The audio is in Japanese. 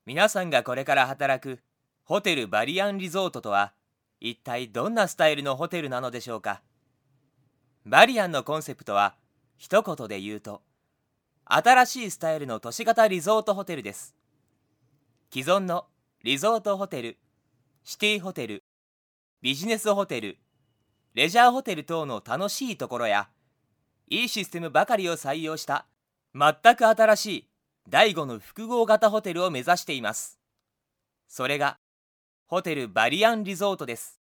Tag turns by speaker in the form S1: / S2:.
S1: 皆さんがこれから働くホテルバリアンリゾートとは一体どんなスタイルのホテルなのでしょうか。バリアンのコンセプトは一言で言うと、新しいスタイルの都市型リゾートホテルです。既存のリゾートホテル、シティホテル、ビジネスホテル、レジャーホテル等の楽しいところや、いいシステムばかりを採用した全く新しい第5の複合型ホテルを目指しています。それがホテルバリアンリゾートです。